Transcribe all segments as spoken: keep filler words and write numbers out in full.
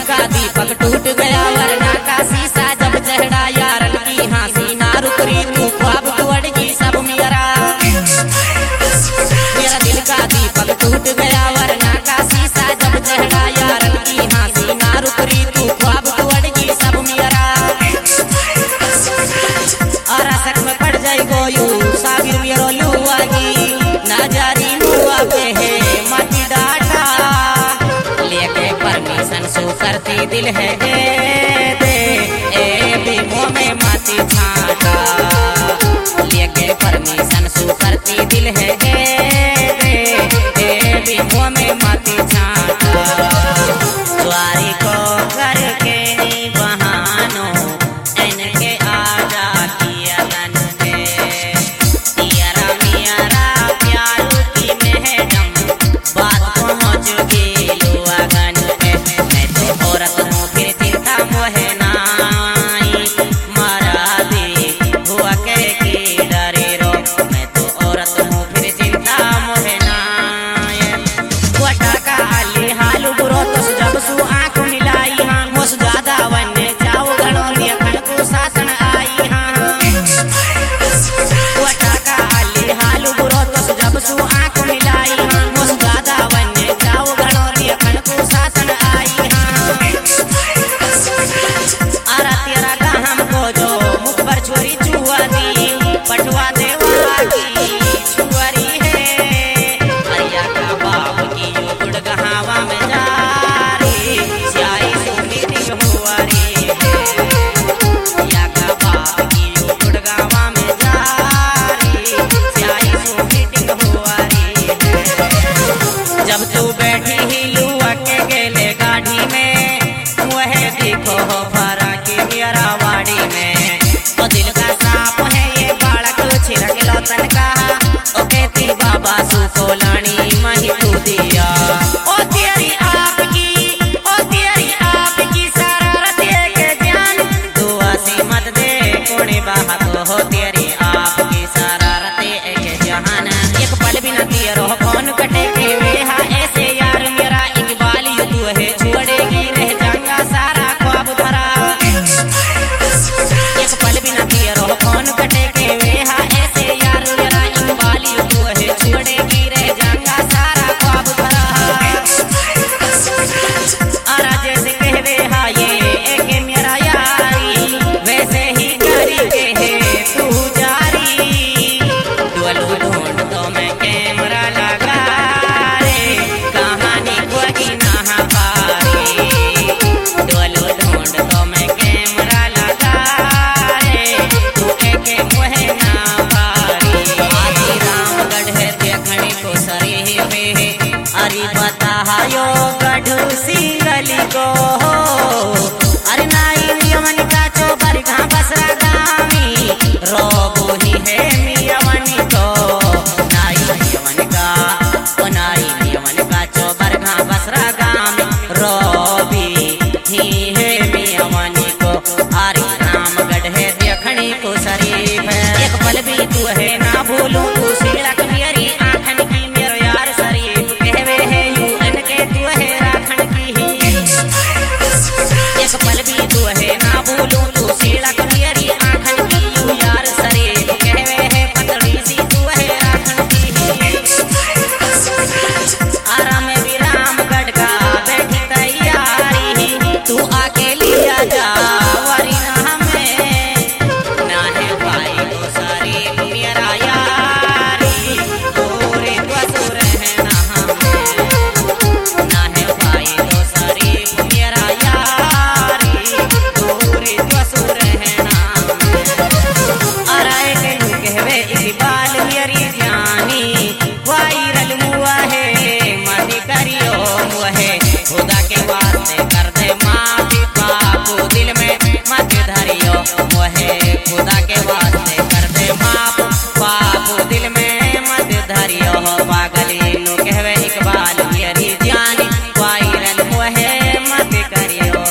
का दीपक टूट गया वरना का शीशा जब चढ़ा यारन की हंसी ना रुकरी तू ख्वाब तोड़गी सब मेरा मेरा दिल का दीपक टूट गया वरना का शीशा जब चढ़ा यारन की हंसी ना रुकरी तू ख्वाब तोड़गी सब मेरा और असक में पड़ जाई गोयू साबिर मेरो लुआगी ना जारी मुआ पे है माटी डाटा लेके परमिशन सो करती दिल है दे दे ए बीमो में माटी छाटा लेके परमिशन सो करती दिल है दे दे ए बीमो में माटी छाटा द्वारी को करके नी बहानो इनके आ जाती अलन दे यारा मियारा प्यार की महजम बात पहुँच गई लुआगन पे मैं तो औरत हूँ फिर चिंता मोहे नाई मारा दे हुआ के की डरे रो मैं तो औरत हूँ फिर चिंता मोहे नाई वटा का आली हालू बुरो तो जब सु आँख मिलाई हाँ मुझ ज्यादा वन्य जाओ गणों लिया खड़ को शासन आई हाँ वटा का आली हालू बुरो तो जब सु आँख मिलाई हाँ मुझ ज्यादा वन्य जाओ गणों लिया खड़ को शासन आई हाँ आरा तेरा का हमको जो मुख पर छोरी चुआ दी पटवा देवा की छुआरी है अरिया का बाप की यो गुड़गहावा में जा रे स्याही सोनी दी हुआरी है या का बाप की यो गुड़गहावा में जा रे स्याही सोनी दी हुआरी है जब तू बैठी ही लुआ के गेले गाड़ी में वह देखो हो फरा के मेरा वाड़ी में तो दिल का सांप है ये बालक छिड़क लौतन का ओ कहती बाबा सुको लानी मही तू दिया ओ तेरी आपकी ओ तेरी आपकी शरारत के जान दुआ सी मत दे कोने बाहा को हो तेरी आपकी शरारत के जहान एक पल भी न दिए रहो कौन कटे के वे हा ऐसे यार मेरा इकबाल यू तू है छोड़ेगी रह जाऊंगा सारा ख्वाब धरा एक पल भी न दिए रहो कौन कटे के वे हा ऐसे यार मेरा इकबाल यू तू है छोड़ेगी रह जाऊंगा सारा ख्वाब धरा आरा जैसे कहवे हा ये एक मेरा यारी वैसे ही करी के है तू जारी डोलू ढूंढ तो मैं कैमरा लगा रे कहानी कोई ना पारी डोलू ढूंढ तो मैं कैमरा लगा रे तू एक मुहे ना पारी आदि रामगढ़ है देखने को सरी में अरे बता यो गढ़ सिंगली को अरे नाई मियवन का चोबर घा बसरा गामी रोगो ही है मियवन को नाई मियवन का ओ नाई मियवन का चोबर घा बसरा गामी रोबी ही है मियवन को अरे रामगढ़ है देखने को शरीफ है एक पल भी तू है ना भूलूं तू सिड़क मेरी आँखन की मेरो यार शरीफ कहवे है यू इनके तू है राखन की ही एक पल भी तू है ना भूलूं तू सिड़क मेरी आँखन की यू यार शरीफ कहवे है पतड़ी सी तू है राखन की ही आरा में भी रामगढ़ का बैठी तैयारी तू आके लिया जा वरी ना हमें ना है भाई तो शरीफ मेरा यारी तोरे बसुर है ना हमें ना है भाई तो शरीफ मेरा यारी तोरे बसुर है ना हमें अरे कहू कहवे इकबाल मेरी जानी वायरल मुआ है मत करियो मुहे खुदा के वास्ते कर दे माफी बापू दिल में मत धरियो मुहे खुदा के वास्ते कर दे माफ बापू दिल में मत धरियो पागली नु कहवे इकबाल मेरी जानी वायरल मुहे मत करियो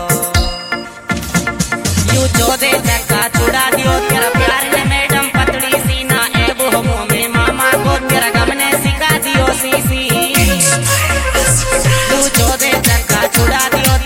यू चौदह चक्का छुड़ा दियो तेरा प्यार ने मैडम पतड़ी सी ना एबो हो में मामा को तेरा गम ने सिखा दियो सी सी तू चौदह चक्का छुड़ा दियो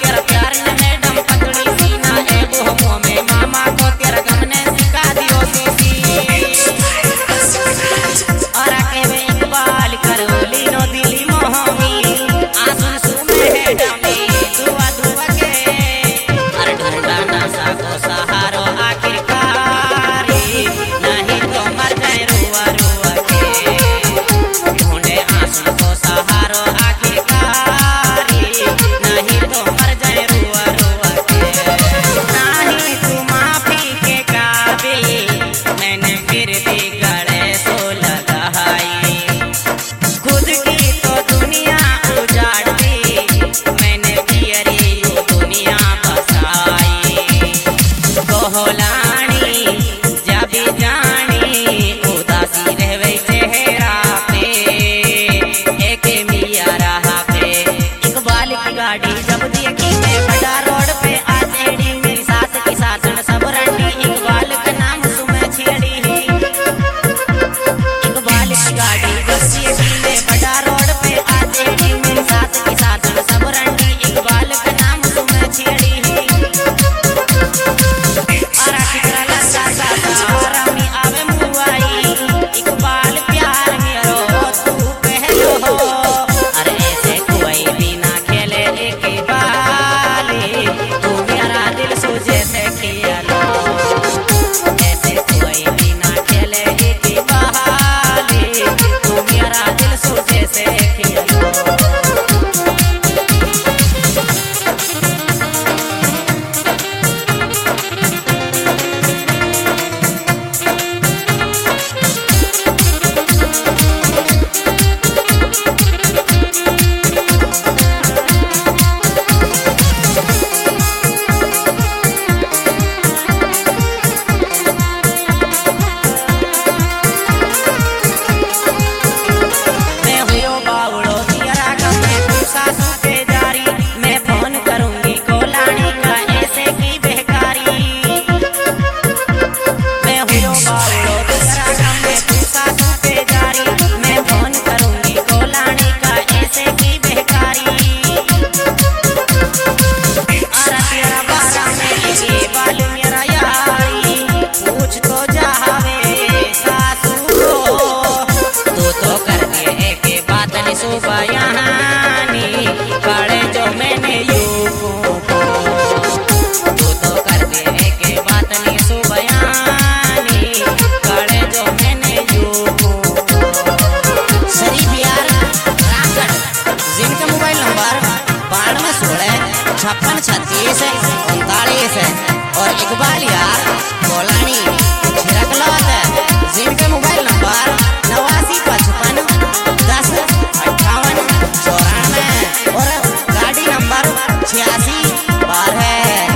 नंबर बानवे सोलह छप्पन छत्तीस उनतालीस और इकबाल यार कोलानी छिरकलौत, जिनके मोबाइल नंबर नवासी पचपन दस अट्ठावन चौरानवे और गाड़ी नंबर छियासी बारह।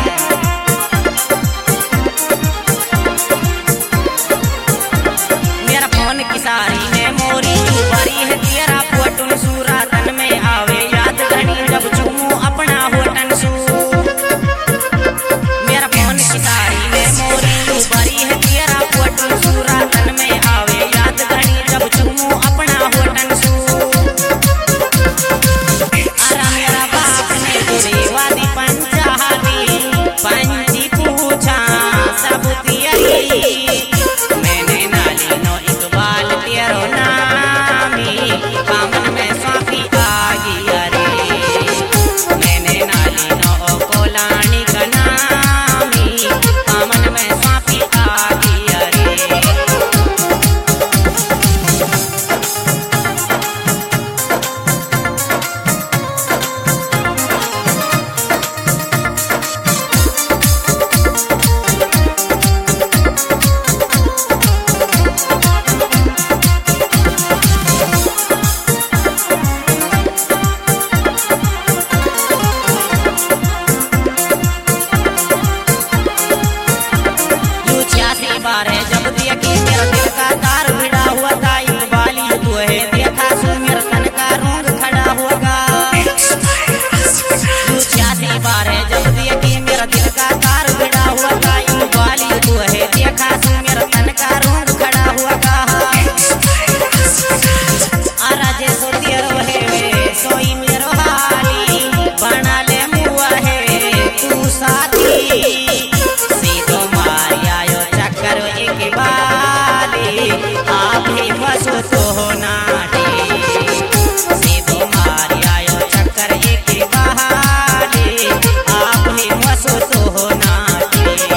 मेरा फोन की सारी मेमोरी बड़ी है तेरा फोटो सूरा तन में आवे याद घनी जब चूमू अपना होटन सू। मेरा फोन की सारी मेमोरी बड़ी है तेरा फोटो सूरा तन में आवे याद घनी जब चूमू अपना होटन सू। अरे मेरा बाप ने तेरी वादी पंचाहती पंची पूछा सब तियरी मैंने नाली नो इकबाल तेरो नामी कामन में स्वाफी आगी अरे मैंने नाली नो कोलानी का नामी कामन में स्वाफी आगी अरे। बारे जब दिया कि मेरा दिल का तार भिड़ा हुआ था इकबाली तू है देखा सो मेरा तन का रोंग खड़ा होगा। छियासी बारे जब दिया कि मेरा दिल का तार भिड़ा हुआ था इकबाली तू है देखा सो मेरा तन का रोंग खड़ा होगा। आराजे सो तेरो है सोई मेरो हाली बना ले मुआ है तू साथी सीधो मारी आयो करो एक बारी आप ही बसो तो नाटी सीधो मारी आयो चक्कर एक बहारी आप ही बसो तो नाटी।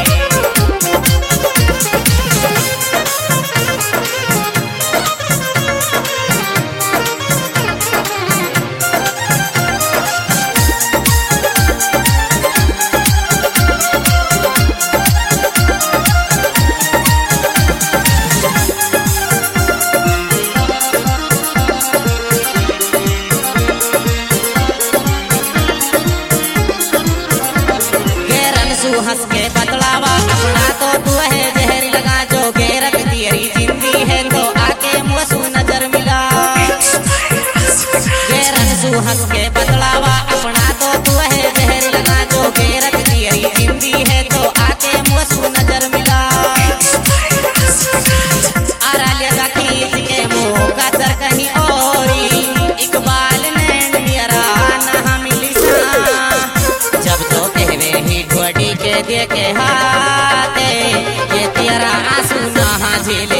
हंस के बतलावा अपना तो तू है जहर लगा जो गैरत तेरी जिंदगी है तो आके मुझसे नजर मिला। गैरन सू हंस के बतलावा अपना तो तू है जहर लगा जो गैरत तेरी जिंदगी है तो आके मुझसे नजर मिला। आरा लेगा खींच के मुंह का सर कहीं औरी इकबाल ने मेरा ना मिली जब तो कहवे ही ढोडी के दे के हाथे ये तेरा आंसू ना झेले।